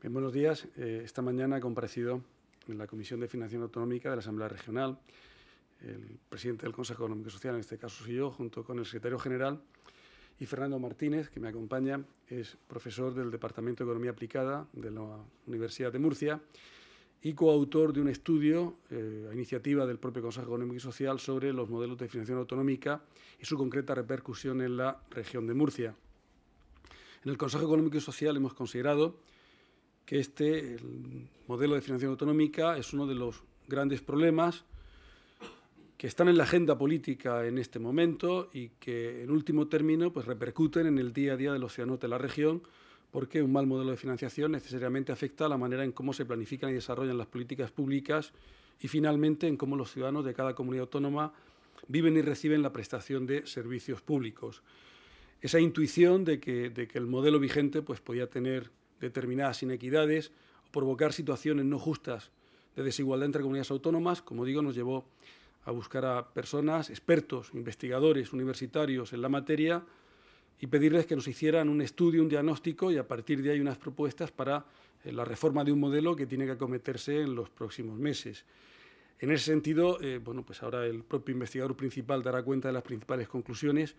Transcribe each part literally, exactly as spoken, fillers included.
Bien, buenos días. Eh, esta mañana ha comparecido en la Comisión de Financiación Autonómica de la Asamblea Regional el presidente del Consejo Económico y Social, en este caso soy yo, junto con el secretario general, y Fernando Martínez, que me acompaña, es profesor del Departamento de Economía Aplicada de la Universidad de Murcia y coautor de un estudio eh, a iniciativa del propio Consejo Económico y Social sobre los modelos de financiación autonómica y su concreta repercusión en la región de Murcia. En el Consejo Económico y Social hemos considerado que este el modelo de financiación autonómica es uno de los grandes problemas que están en la agenda política en este momento y que, en último término, pues repercuten en el día a día de los ciudadanos de la región, porque un mal modelo de financiación necesariamente afecta a la manera en cómo se planifican y desarrollan las políticas públicas y, finalmente, en cómo los ciudadanos de cada comunidad autónoma viven y reciben la prestación de servicios públicos. Esa intuición de que, de que el modelo vigente pues, podía tener determinadas inequidades o provocar situaciones no justas de desigualdad entre comunidades autónomas, como digo, nos llevó a buscar a personas, expertos, investigadores, universitarios en la materia y pedirles que nos hicieran un estudio, un diagnóstico y a partir de ahí unas propuestas para eh, la reforma de un modelo que tiene que acometerse en los próximos meses. En ese sentido, eh, bueno, pues ahora el propio investigador principal dará cuenta de las principales conclusiones,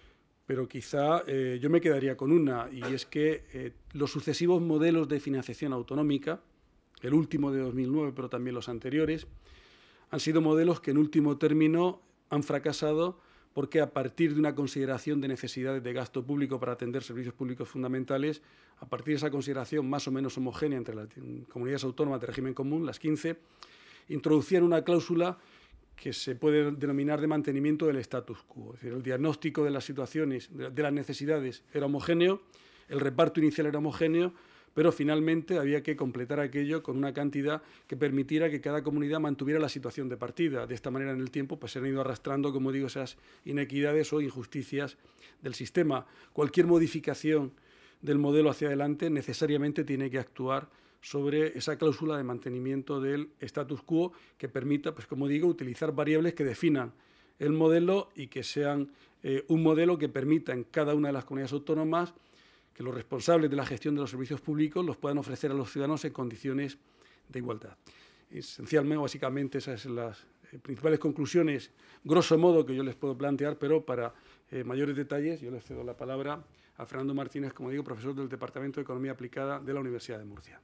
pero quizá eh, yo me quedaría con una, y es que eh, los sucesivos modelos de financiación autonómica, el último de dos mil nueve, pero también los anteriores, han sido modelos que en último término han fracasado porque a partir de una consideración de necesidades de gasto público para atender servicios públicos fundamentales, a partir de esa consideración más o menos homogénea entre las comunidades autónomas de régimen común, las quince, introducían una cláusula que se puede denominar de mantenimiento del status quo. Es decir, el diagnóstico de las situaciones, de las necesidades era homogéneo, el reparto inicial era homogéneo, pero finalmente había que completar aquello con una cantidad que permitiera que cada comunidad mantuviera la situación de partida. De esta manera, en el tiempo, pues se han ido arrastrando, como digo, esas inequidades o injusticias del sistema. Cualquier modificación del modelo hacia adelante necesariamente tiene que actuar sobre esa cláusula de mantenimiento del status quo que permita, pues como digo, utilizar variables que definan el modelo y que sean eh, un modelo que permita en cada una de las comunidades autónomas que los responsables de la gestión de los servicios públicos los puedan ofrecer a los ciudadanos en condiciones de igualdad. Esencialmente, básicamente, esas son las eh, principales conclusiones, grosso modo, que yo les puedo plantear, pero para eh, mayores detalles yo les cedo la palabra a Fernando Martínez, como digo, profesor del Departamento de Economía Aplicada de la Universidad de Murcia.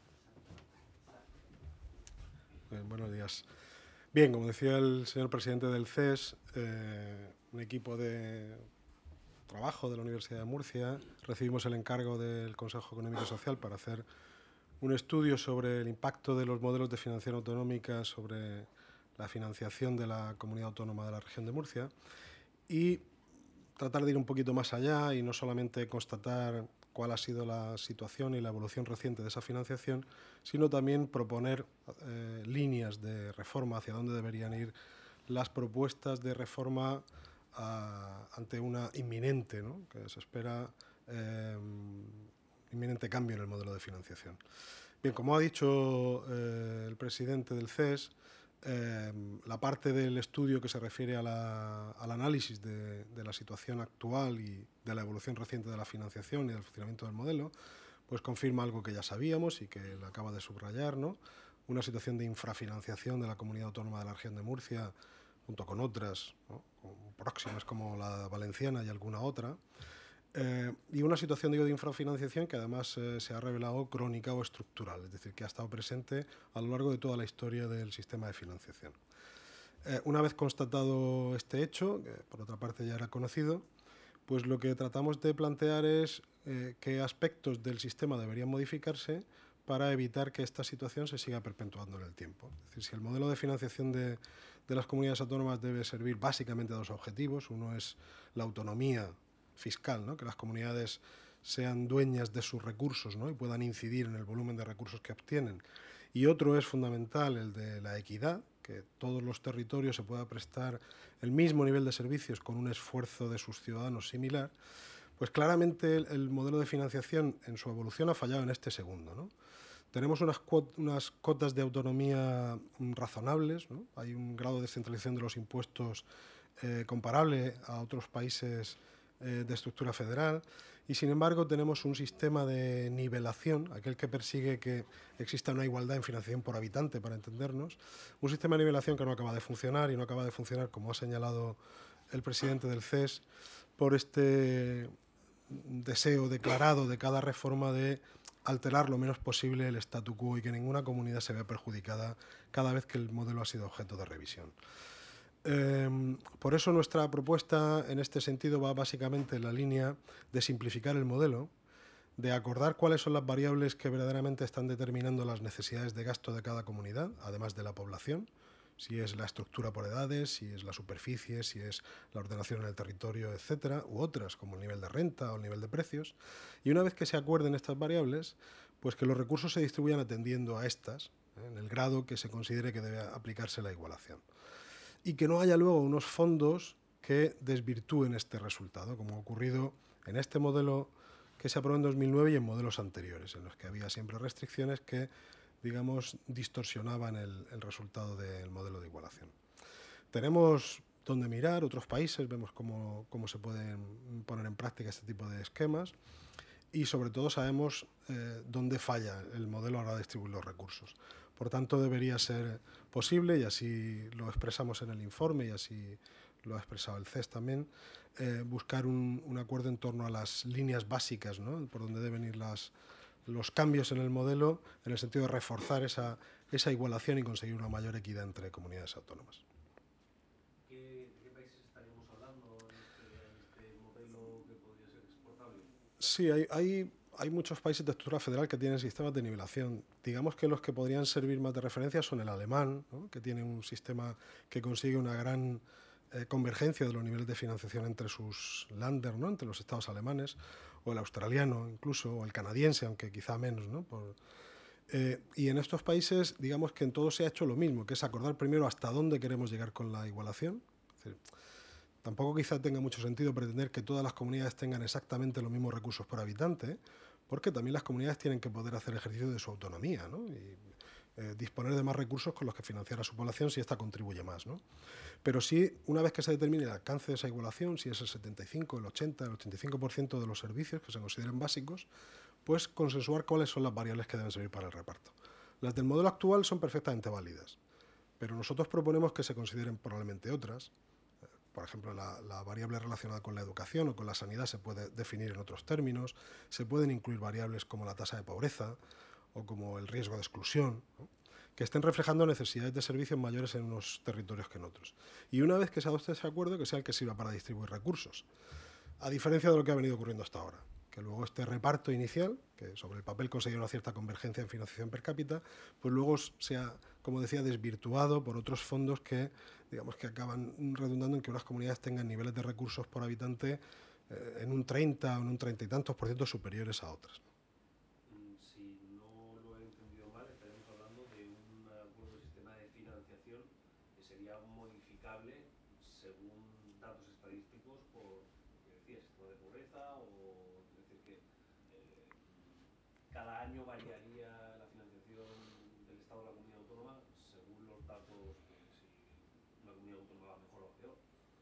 Bien, buenos días. Bien, como decía el señor presidente del C E S, eh, un equipo de trabajo de la Universidad de Murcia, recibimos el encargo del Consejo Económico y Social para hacer un estudio sobre el impacto de los modelos de financiación autonómica sobre la financiación de la comunidad autónoma de la región de Murcia y tratar de ir un poquito más allá y no solamente constatar cuál ha sido la situación y la evolución reciente de esa financiación, sino también proponer eh, líneas de reforma hacia dónde deberían ir las propuestas de reforma a, ante una inminente, ¿no?, que se espera eh, inminente cambio en el modelo de financiación. Bien, como ha dicho eh, el presidente del C E S, Eh, la parte del estudio que se refiere a la, al análisis de, de la situación actual y de la evolución reciente de la financiación y del funcionamiento del modelo, pues confirma algo que ya sabíamos y que le acaba de subrayar, ¿no? Una situación de infrafinanciación de la comunidad autónoma de la región de Murcia, junto con otras, ¿no?, próximas como la valenciana y alguna otra. Eh, y una situación, digo, de infrafinanciación que además eh, se ha revelado crónica o estructural, es decir, que ha estado presente a lo largo de toda la historia del sistema de financiación. Eh, una vez constatado este hecho, que por otra parte ya era conocido, pues lo que tratamos de plantear es eh, qué aspectos del sistema deberían modificarse para evitar que esta situación se siga perpetuando en el tiempo. Es decir, si el modelo de financiación de, de las comunidades autónomas debe servir básicamente a dos objetivos, uno es la autonomía fiscal, ¿no?, que las comunidades sean dueñas de sus recursos, ¿no?, y puedan incidir en el volumen de recursos que obtienen. Y otro es fundamental, el de la equidad, que todos los territorios se pueda prestar el mismo nivel de servicios con un esfuerzo de sus ciudadanos similar. Pues claramente el, el modelo de financiación en su evolución ha fallado en este segundo, ¿no? Tenemos unas, cuot, unas cotas de autonomía razonables, ¿no? Hay un grado de descentralización de los impuestos eh, comparable a otros países eh, de estructura federal, y sin embargo tenemos un sistema de nivelación, aquel que persigue que exista una igualdad en financiación por habitante, para entendernos, un sistema de nivelación que no acaba de funcionar, y no acaba de funcionar, como ha señalado el presidente del C E S, por este deseo declarado de cada reforma de alterar lo menos posible el statu quo y que ninguna comunidad se vea perjudicada cada vez que el modelo ha sido objeto de revisión. Eh, por eso nuestra propuesta en este sentido va básicamente en la línea de simplificar el modelo, de acordar cuáles son las variables que verdaderamente están determinando las necesidades de gasto de cada comunidad, además de la población, si es la estructura por edades, si es la superficie, si es la ordenación en el territorio, etcétera, u otras como el nivel de renta o el nivel de precios. Y una vez que se acuerden estas variables, pues que los recursos se distribuyan atendiendo a estas, ¿eh? en el grado que se considere que debe aplicarse la igualación. Y que no haya luego unos fondos que desvirtúen este resultado, como ha ocurrido en este modelo que se aprobó en dos mil nueve y en modelos anteriores, en los que había siempre restricciones que, digamos, distorsionaban el, el resultado del modelo de igualación. Tenemos donde mirar, otros países, vemos cómo, cómo se pueden poner en práctica este tipo de esquemas y sobre todo sabemos eh, dónde falla el modelo a la hora de distribuir los recursos. Por tanto, debería ser posible, y así lo expresamos en el informe y así lo ha expresado el C E S también, eh, buscar un, un acuerdo en torno a las líneas básicas, ¿no? Por donde deben ir las, los cambios en el modelo, en el sentido de reforzar esa, esa igualación y conseguir una mayor equidad entre comunidades autónomas. ¿Qué, ¿De qué países estaríamos hablando en este, en este modelo que podría ser exportable? Sí, hay, hay, hay muchos países de estructura federal que tienen sistemas de nivelación. Digamos que los que podrían servir más de referencia son el alemán, ¿no? Que tiene un sistema que consigue una gran eh, convergencia de los niveles de financiación entre sus Länder, ¿no? Entre los estados alemanes, o el australiano incluso, o el canadiense, aunque quizá menos, ¿no? Por, eh, y en estos países, digamos que en todo se ha hecho lo mismo, que es acordar primero hasta dónde queremos llegar con la igualación. Es decir, tampoco quizá tenga mucho sentido pretender que todas las comunidades tengan exactamente los mismos recursos por habitante, porque también las comunidades tienen que poder hacer ejercicio de su autonomía, ¿no? Y eh, disponer de más recursos con los que financiar a su población si ésta contribuye más, ¿no? Pero sí, una vez que se determine el alcance de esa igualación, si es el setenta y cinco, el ochenta, el ochenta y cinco por ciento de los servicios que se consideren básicos, pues consensuar cuáles son las variables que deben servir para el reparto. Las del modelo actual son perfectamente válidas, pero nosotros proponemos que se consideren probablemente otras. Por ejemplo, la, la variable relacionada con la educación o con la sanidad se puede definir en otros términos. Se pueden incluir variables como la tasa de pobreza o como el riesgo de exclusión, ¿no? Que estén reflejando necesidades de servicios mayores en unos territorios que en otros. Y una vez que se adopte ese acuerdo, que sea el que sirva para distribuir recursos. A diferencia de lo que ha venido ocurriendo hasta ahora, que luego este reparto inicial, que sobre el papel conseguía una cierta convergencia en financiación per cápita, pues luego se ha, como decía, desvirtuado por otros fondos que, digamos, que acaban redundando en que unas comunidades tengan niveles de recursos por habitante eh, en un treinta o en un treinta y tantos por ciento superiores a otras. Si no lo he entendido mal, estaremos hablando de un acuerdo de sistema de financiación que sería modificable según datos estadísticos por, ¿qué decías? Sistema de pobreza, o es decir que eh, cada año variaría la financiación del Estado de la comunidad autónoma según los datos, pues, si una comunidad autónoma va mejor o peor.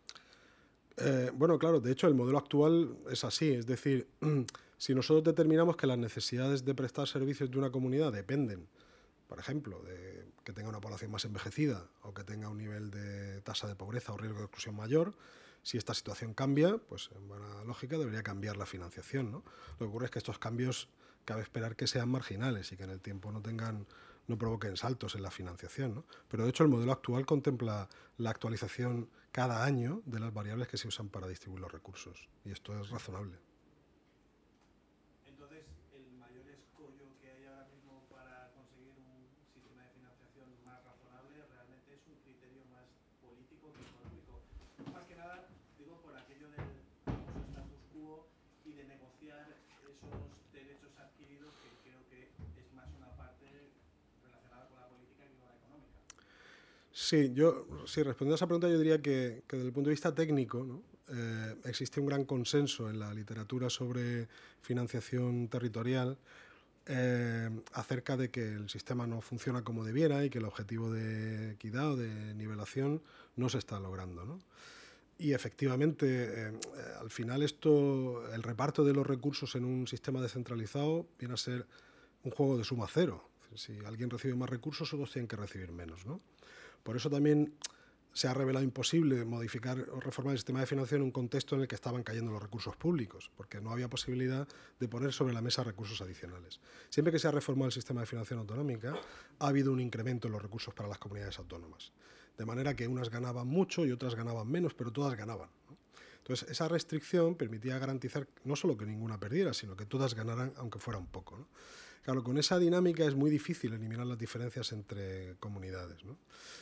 Eh, bueno, claro, de hecho el modelo actual es así, es decir, si nosotros determinamos que las necesidades de prestar servicios de una comunidad dependen, por ejemplo, de que tenga una población más envejecida o que tenga un nivel de tasa de pobreza o riesgo de exclusión mayor, si esta situación cambia, pues en buena lógica debería cambiar la financiación, ¿no? Lo que ocurre es que estos cambios cabe esperar que sean marginales y que en el tiempo no tengan, no provoquen saltos en la financiación, ¿no? Pero de hecho el modelo actual contempla la actualización cada año de las variables que se usan para distribuir los recursos, y esto es razonable. Entonces, el mayor escollo que hay ahora mismo para conseguir un sistema de financiación más razonable realmente es un criterio más político que económico. Más que nada, digo, por aquello del famoso status quo y de negociar esos derechos adquiridos, que creo que es más una parte relacionada con la política que con la económica. Sí, yo, sí, respondiendo a esa pregunta, yo diría que, que desde el punto de vista técnico, ¿no? eh, existe un gran consenso en la literatura sobre financiación territorial eh, acerca de que el sistema no funciona como debiera y que el objetivo de equidad o de nivelación no se está logrando, ¿no? Y efectivamente, eh, al final esto, el reparto de los recursos en un sistema descentralizado viene a ser un juego de suma cero. Si alguien recibe más recursos, otros tienen que recibir menos, ¿no? Por eso también se ha revelado imposible modificar o reformar el sistema de financiación en un contexto en el que estaban cayendo los recursos públicos, porque no había posibilidad de poner sobre la mesa recursos adicionales. Siempre que se ha reformado el sistema de financiación autonómica, ha habido un incremento en los recursos para las comunidades autónomas. De manera que unas ganaban mucho y otras ganaban menos, pero todas ganaban, ¿no? Entonces, esa restricción permitía garantizar no solo que ninguna perdiera, sino que todas ganaran, aunque fuera un poco, ¿no? Claro, con esa dinámica es muy difícil eliminar las diferencias entre comunidades, ¿no?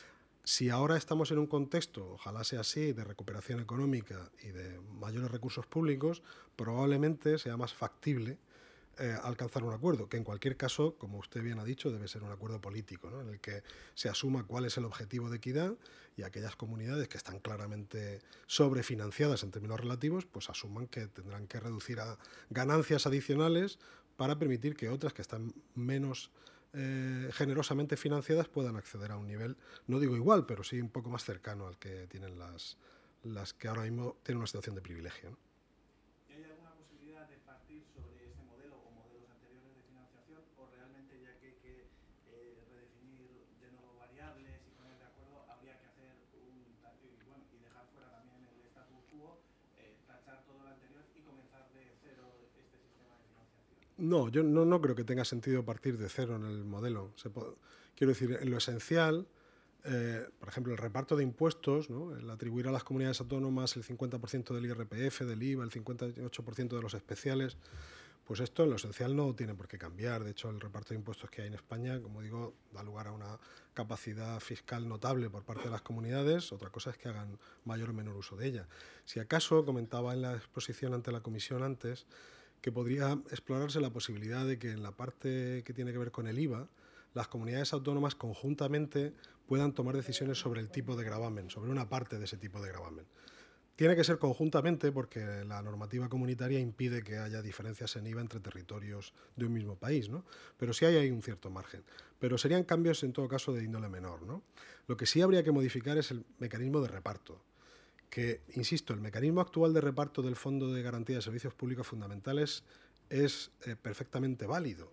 Si ahora estamos en un contexto, ojalá sea así, de recuperación económica y de mayores recursos públicos, probablemente sea más factible eh, alcanzar un acuerdo, que en cualquier caso, como usted bien ha dicho, debe ser un acuerdo político, ¿no? En el que se asuma cuál es el objetivo de equidad y aquellas comunidades que están claramente sobrefinanciadas en términos relativos, pues asuman que tendrán que reducir a ganancias adicionales para permitir que otras que están menos Eh, generosamente financiadas puedan acceder a un nivel, no digo igual, pero sí un poco más cercano al que tienen las, las que ahora mismo tienen una situación de privilegio, ¿no? ¿Y hay alguna posibilidad de partir sobre ese modelo o modelos anteriores de financiación, o realmente, ya que hay que eh, redefinir de nuevo variables y poner de acuerdo, habría que hacer un y, bueno, y dejar fuera también el status quo, eh, tachar todo lo anterior y comenzar de cero este sistema de financiación? No, yo no, no creo que tenga sentido partir de cero en el modelo. Se puede, quiero decir, en lo esencial, eh, por ejemplo, el reparto de impuestos, ¿no? El atribuir a las comunidades autónomas el cincuenta por ciento del I R P F, del I V A, el cincuenta y ocho por ciento de los especiales, pues esto en lo esencial no tiene por qué cambiar. De hecho, el reparto de impuestos que hay en España, como digo, da lugar a una capacidad fiscal notable por parte de las comunidades. Otra cosa es que hagan mayor o menor uso de ella. Si acaso, comentaba en la exposición ante la comisión antes, que podría explorarse la posibilidad de que en la parte que tiene que ver con el I V A, las comunidades autónomas conjuntamente puedan tomar decisiones sobre el tipo de gravamen, sobre una parte de ese tipo de gravamen. Tiene que ser conjuntamente porque la normativa comunitaria impide que haya diferencias en I V A entre territorios de un mismo país, ¿no? Pero sí hay, hay un cierto margen. Pero serían cambios en todo caso de índole menor, ¿no? Lo que sí habría que modificar es el mecanismo de reparto. Que, insisto, el mecanismo actual de reparto del Fondo de Garantía de Servicios Públicos Fundamentales es eh, perfectamente válido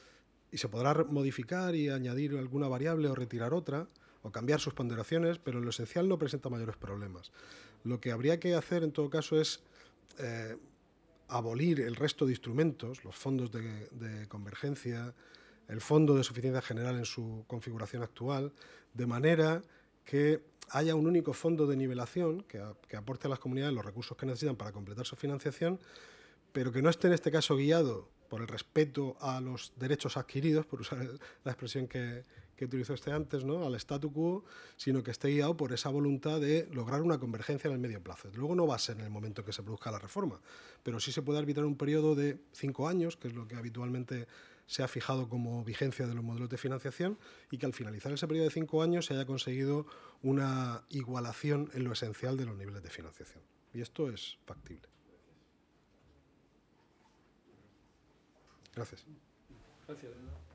y se podrá modificar y añadir alguna variable o retirar otra o cambiar sus ponderaciones, pero en lo esencial no presenta mayores problemas. Lo que habría que hacer en todo caso es eh, abolir el resto de instrumentos, los fondos de, de convergencia, el Fondo de Suficiencia General en su configuración actual, de manera que haya un único fondo de nivelación que, a, que aporte a las comunidades los recursos que necesitan para completar su financiación, pero que no esté en este caso guiado por el respeto a los derechos adquiridos, por usar la expresión que, que utilizó usted antes, ¿no? Al statu quo, sino que esté guiado por esa voluntad de lograr una convergencia en el medio plazo. Luego no va a ser en el momento en que se produzca la reforma, pero sí se puede arbitrar un periodo de cinco años, que es lo que habitualmente se ha fijado como vigencia de los modelos de financiación, y que al finalizar ese periodo de cinco años se haya conseguido una igualación en lo esencial de los niveles de financiación. Y esto es factible. Gracias. Gracias.